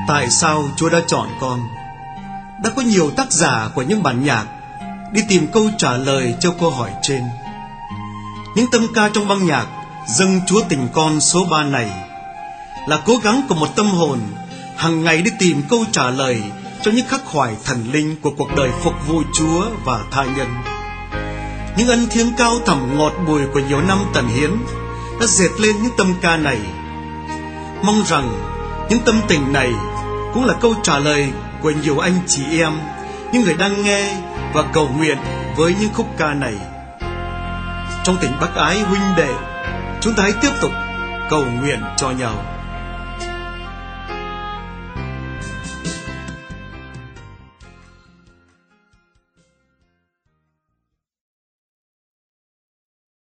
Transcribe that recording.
Tại sao Chúa đã chọn con? Đã có nhiều tác giả của những bản nhạc đi tìm câu trả lời cho câu hỏi trên. Những tâm ca trong băng nhạc Dâng Chúa Tình Con số 3 này là cố gắng của một tâm hồn hàng ngày đi tìm câu trả lời cho những khắc khoải thần linh của cuộc đời phục vụ Chúa và tha nhân. Những ân thiêng cao thẳm ngọt bùi của nhiều năm tận hiến đã dệt lên những tâm ca này. Mong rằng những tâm tình này cũng là câu trả lời của nhiều anh chị em, những người đang nghe và cầu nguyện với những khúc ca này. Trong tình bác ái huynh đệ, chúng ta hãy tiếp tục cầu nguyện cho nhau.